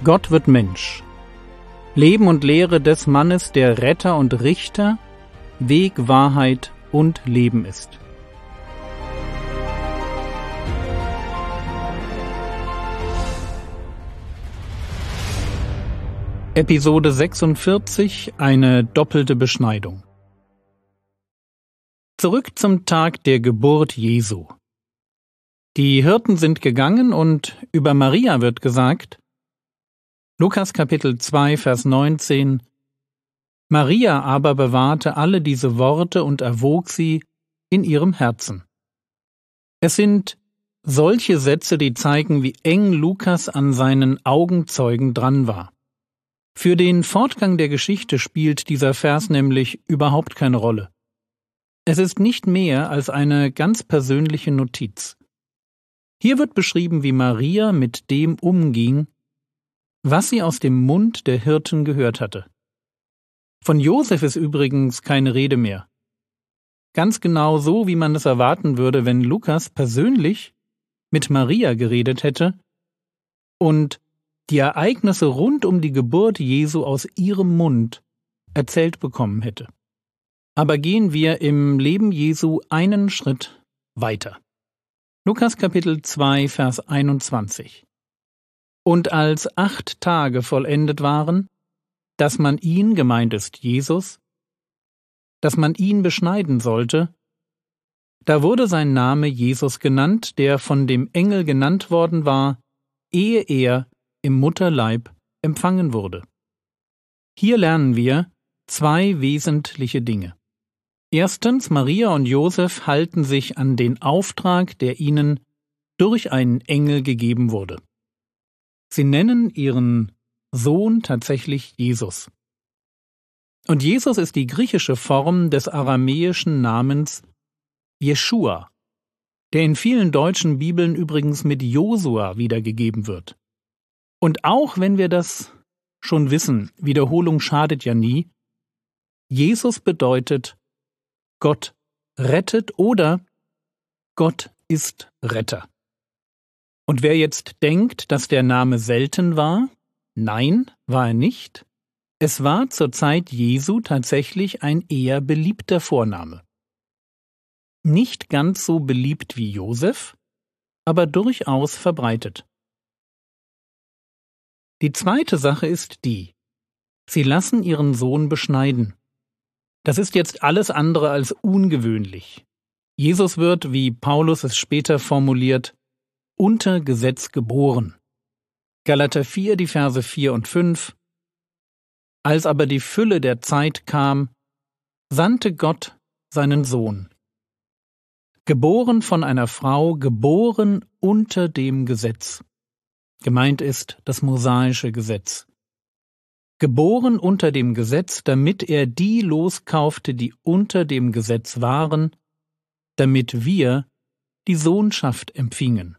Gott wird Mensch. Leben und Lehre des Mannes, der Retter und Richter, Weg, Wahrheit und Leben ist. Episode 46, eine doppelte Beschneidung. Zurück zum Tag der Geburt Jesu. Die Hirten sind gegangen und über Maria wird gesagt, Lukas Kapitel 2, Vers 19, Maria aber bewahrte alle diese Worte und erwog sie in ihrem Herzen. Es sind solche Sätze, die zeigen, wie eng Lukas an seinen Augenzeugen dran war. Für den Fortgang der Geschichte spielt dieser Vers nämlich überhaupt keine Rolle. Es ist nicht mehr als eine ganz persönliche Notiz. Hier wird beschrieben, wie Maria mit dem umging, was sie aus dem Mund der Hirten gehört hatte. Von Josef ist übrigens keine Rede mehr. Ganz genau so, wie man es erwarten würde, wenn Lukas persönlich mit Maria geredet hätte und die Ereignisse rund um die Geburt Jesu aus ihrem Mund erzählt bekommen hätte. Aber gehen wir im Leben Jesu einen Schritt weiter. Lukas Kapitel 2, Vers 21. Und als 8 Tage vollendet waren, dass man ihn, gemeint ist Jesus, dass man ihn beschneiden sollte, da wurde sein Name Jesus genannt, der von dem Engel genannt worden war, ehe er im Mutterleib empfangen wurde. Hier lernen wir 2 wesentliche Dinge. Erstens, Maria und Josef halten sich an den Auftrag, der ihnen durch einen Engel gegeben wurde. Sie nennen ihren Sohn tatsächlich Jesus. Und Jesus ist die griechische Form des aramäischen Namens Jeschua, der in vielen deutschen Bibeln übrigens mit Josua wiedergegeben wird. Und auch wenn wir das schon wissen, Wiederholung schadet ja nie, Jesus bedeutet Gott rettet oder Gott ist Retter. Und wer jetzt denkt, dass der Name selten war, nein, war er nicht. Es war zur Zeit Jesu tatsächlich ein eher beliebter Vorname. Nicht ganz so beliebt wie Josef, aber durchaus verbreitet. Die zweite Sache ist die: Sie lassen ihren Sohn beschneiden. Das ist jetzt alles andere als ungewöhnlich. Jesus wird, wie Paulus es später formuliert, unter Gesetz geboren. Galater 4, die Verse 4 und 5. Als aber die Fülle der Zeit kam, sandte Gott seinen Sohn. Geboren von einer Frau, geboren unter dem Gesetz. Gemeint ist das mosaische Gesetz. Geboren unter dem Gesetz, damit er die loskaufte, die unter dem Gesetz waren, damit wir die Sohnschaft empfingen.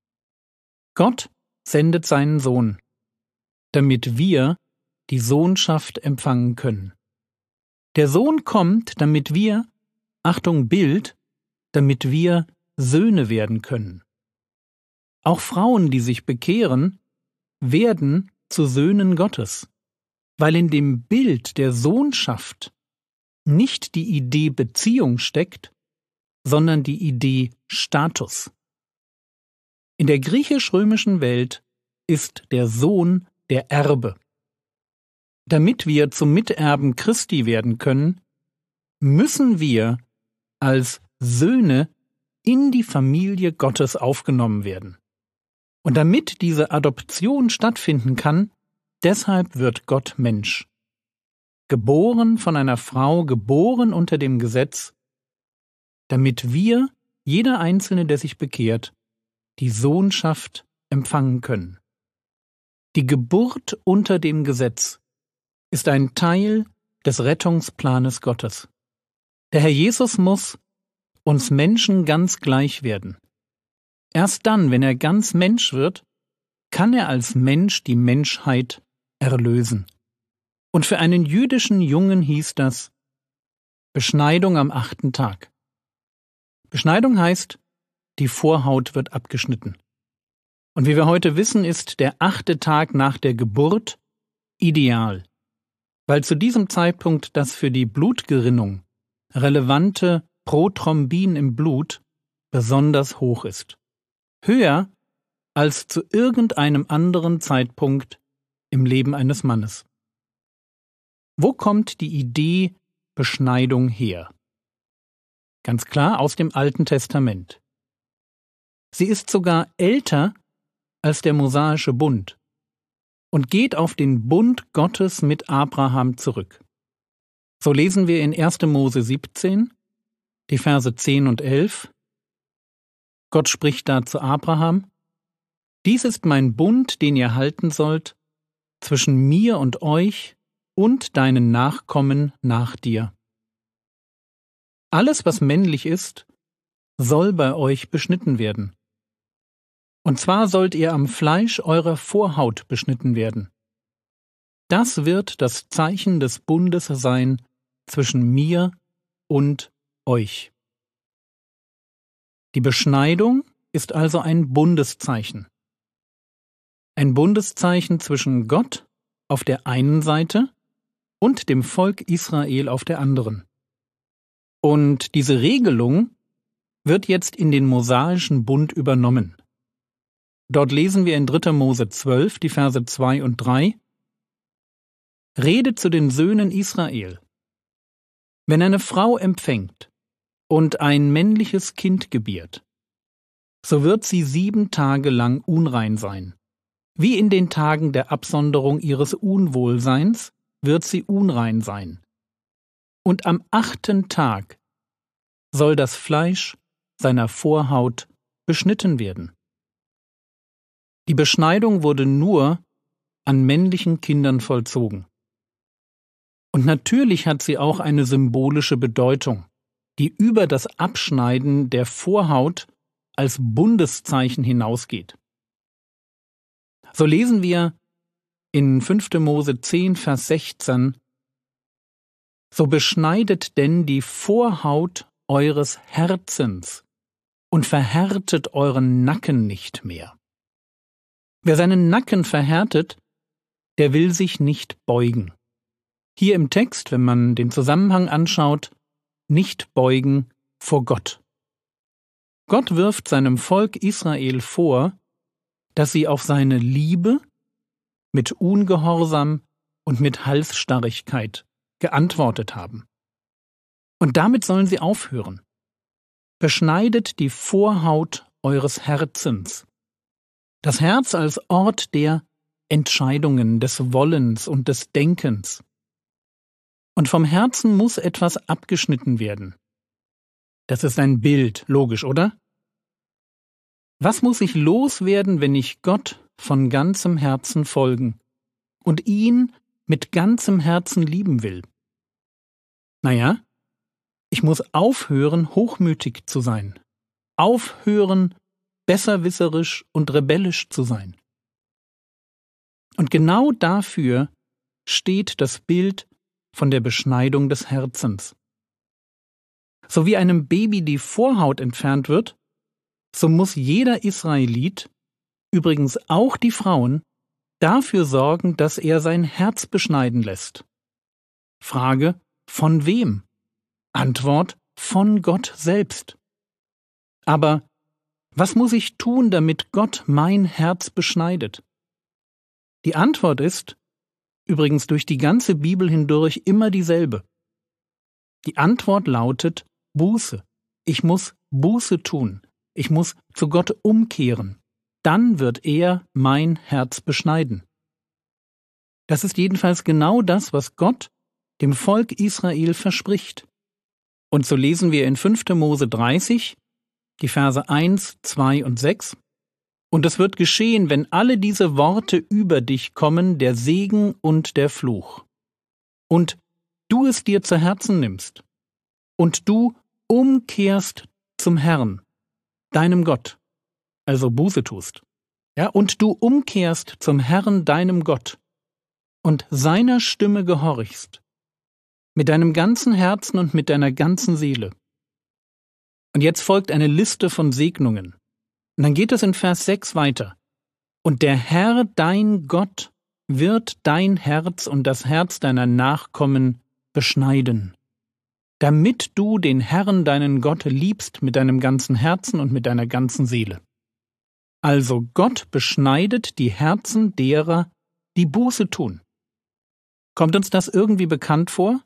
Gott sendet seinen Sohn, damit wir die Sohnschaft empfangen können. Der Sohn kommt, damit wir, Achtung Bild, damit wir Söhne werden können. Auch Frauen, die sich bekehren, werden zu Söhnen Gottes, weil in dem Bild der Sohnschaft nicht die Idee Beziehung steckt, sondern die Idee Status. In der griechisch-römischen Welt ist der Sohn der Erbe. Damit wir zum Miterben Christi werden können, müssen wir als Söhne in die Familie Gottes aufgenommen werden. Und damit diese Adoption stattfinden kann, deshalb wird Gott Mensch. Geboren von einer Frau, geboren unter dem Gesetz, damit wir, jeder Einzelne, der sich bekehrt, die Sohnschaft empfangen können. Die Geburt unter dem Gesetz ist ein Teil des Rettungsplanes Gottes. Der Herr Jesus muss uns Menschen ganz gleich werden. Erst dann, wenn er ganz Mensch wird, kann er als Mensch die Menschheit erlösen. Und für einen jüdischen Jungen hieß das Beschneidung am 8. Tag. Beschneidung heißt, die Vorhaut wird abgeschnitten. Und wie wir heute wissen, ist der 8. Tag nach der Geburt ideal, weil zu diesem Zeitpunkt das für die Blutgerinnung relevante Prothrombin im Blut besonders hoch ist. Höher als zu irgendeinem anderen Zeitpunkt im Leben eines Mannes. Wo kommt die Idee Beschneidung her? Ganz klar aus dem Alten Testament. Sie ist sogar älter als der mosaische Bund und geht auf den Bund Gottes mit Abraham zurück. So lesen wir in 1. Mose 17, die Verse 10 und 11. Gott spricht da zu Abraham: Dies ist mein Bund, den ihr halten sollt, zwischen mir und euch und deinen Nachkommen nach dir. Alles, was männlich ist, soll bei euch beschnitten werden. Und zwar sollt ihr am Fleisch eurer Vorhaut beschnitten werden. Das wird das Zeichen des Bundes sein zwischen mir und euch. Die Beschneidung ist also ein Bundeszeichen. Ein Bundeszeichen zwischen Gott auf der einen Seite und dem Volk Israel auf der anderen. Und diese Regelung wird jetzt in den mosaischen Bund übernommen. Dort lesen wir in 3. Mose 12, die Verse 2 und 3: Rede zu den Söhnen Israel. Wenn eine Frau empfängt und ein männliches Kind gebiert, so wird sie 7 Tage lang unrein sein. Wie in den Tagen der Absonderung ihres Unwohlseins wird sie unrein sein. Und am 8. Tag soll das Fleisch seiner Vorhaut beschnitten werden. Die Beschneidung wurde nur an männlichen Kindern vollzogen. Und natürlich hat sie auch eine symbolische Bedeutung, die über das Abschneiden der Vorhaut als Bundeszeichen hinausgeht. So lesen wir in 5. Mose 10, Vers 16: So beschneidet denn die Vorhaut eures Herzens und verhärtet euren Nacken nicht mehr. Wer seinen Nacken verhärtet, der will sich nicht beugen. Hier im Text, wenn man den Zusammenhang anschaut, nicht beugen vor Gott. Gott wirft seinem Volk Israel vor, dass sie auf seine Liebe mit Ungehorsam und mit Halsstarrigkeit geantwortet haben. Und damit sollen sie aufhören. Beschneidet die Vorhaut eures Herzens. Das Herz als Ort der Entscheidungen, des Wollens und des Denkens. Und vom Herzen muss etwas abgeschnitten werden. Das ist ein Bild, logisch, oder? Was muss ich loswerden, wenn ich Gott von ganzem Herzen folgen und ihn mit ganzem Herzen lieben will? Naja, ich muss aufhören, hochmütig zu sein. Aufhören, besserwisserisch und rebellisch zu sein. Und genau dafür steht das Bild von der Beschneidung des Herzens. So wie einem Baby die Vorhaut entfernt wird, so muss jeder Israelit, übrigens auch die Frauen, dafür sorgen, dass er sein Herz beschneiden lässt. Frage: Von wem? Antwort: Von Gott selbst. Aber was muss ich tun, damit Gott mein Herz beschneidet? Die Antwort ist, übrigens durch die ganze Bibel hindurch, immer dieselbe. Die Antwort lautet Buße. Ich muss Buße tun. Ich muss zu Gott umkehren. Dann wird er mein Herz beschneiden. Das ist jedenfalls genau das, was Gott dem Volk Israel verspricht. Und so lesen wir in 5. Mose 30, die Verse 1, 2 und 6. Und es wird geschehen, wenn alle diese Worte über dich kommen, der Segen und der Fluch. Und du es dir zu Herzen nimmst. Und du umkehrst zum Herrn, deinem Gott, also Buße tust. Ja, und du umkehrst zum Herrn, deinem Gott, und seiner Stimme gehorchst, mit deinem ganzen Herzen und mit deiner ganzen Seele. Und jetzt folgt eine Liste von Segnungen. Und dann geht es in Vers 6 weiter. Und der Herr, dein Gott, wird dein Herz und das Herz deiner Nachkommen beschneiden, damit du den Herrn, deinen Gott, liebst mit deinem ganzen Herzen und mit deiner ganzen Seele. Also Gott beschneidet die Herzen derer, die Buße tun. Kommt uns das irgendwie bekannt vor?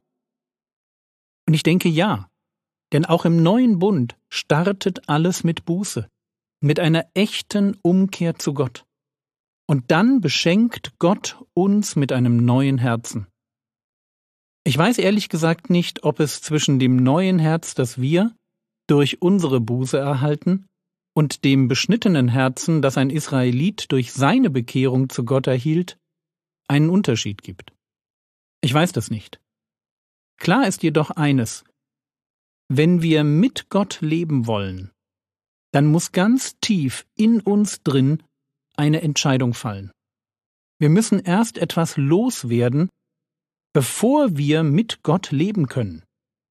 Und ich denke ja, denn auch im neuen Bund startet alles mit Buße, mit einer echten Umkehr zu Gott. Und dann beschenkt Gott uns mit einem neuen Herzen. Ich weiß ehrlich gesagt nicht, ob es zwischen dem neuen Herz, das wir durch unsere Buße erhalten, und dem beschnittenen Herzen, das ein Israelit durch seine Bekehrung zu Gott erhielt, einen Unterschied gibt. Ich weiß das nicht. Klar ist jedoch eines: Wenn wir mit Gott leben wollen, dann muss ganz tief in uns drin eine Entscheidung fallen. Wir müssen erst etwas loswerden, bevor wir mit Gott leben können.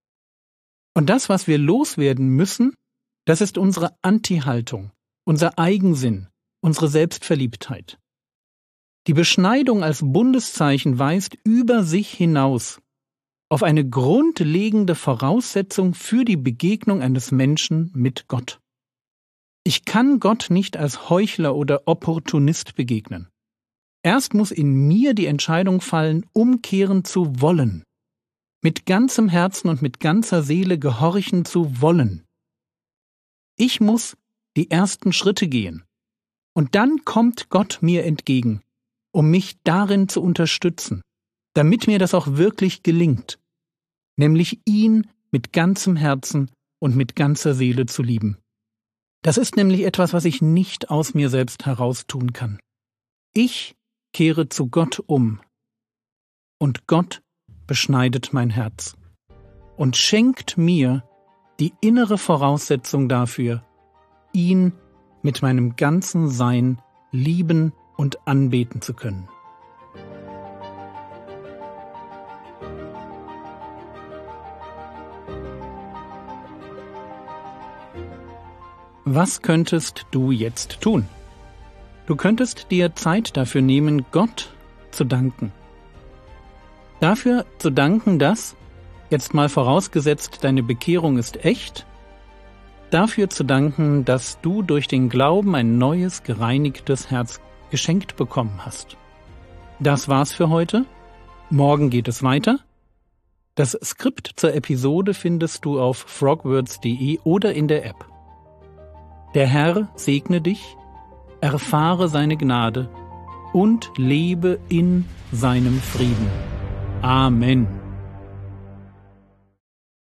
Und das, was wir loswerden müssen, das ist unsere Anti-Haltung, unser Eigensinn, unsere Selbstverliebtheit. Die Beschneidung als Bundeszeichen weist über sich hinaus auf eine grundlegende Voraussetzung für die Begegnung eines Menschen mit Gott. Ich kann Gott nicht als Heuchler oder Opportunist begegnen. Erst muss in mir die Entscheidung fallen, umkehren zu wollen, mit ganzem Herzen und mit ganzer Seele gehorchen zu wollen. Ich muss die ersten Schritte gehen, und dann kommt Gott mir entgegen, um mich darin zu unterstützen, damit mir das auch wirklich gelingt, nämlich ihn mit ganzem Herzen und mit ganzer Seele zu lieben. Das ist nämlich etwas, was ich nicht aus mir selbst heraus tun kann. Ich kehre zu Gott um, und Gott beschneidet mein Herz und schenkt mir die innere Voraussetzung dafür, ihn mit meinem ganzen Sein lieben und anbeten zu können. Was könntest du jetzt tun? Du könntest dir Zeit dafür nehmen, Gott zu danken. Dafür zu danken, dass, jetzt mal vorausgesetzt, deine Bekehrung ist echt, dafür zu danken, dass du durch den Glauben ein neues, gereinigtes Herz geschenkt bekommen hast. Das war's für heute. Morgen geht es weiter. Das Skript zur Episode findest du auf frogwords.de oder in der App. Der Herr segne dich, erfahre seine Gnade und lebe in seinem Frieden. Amen.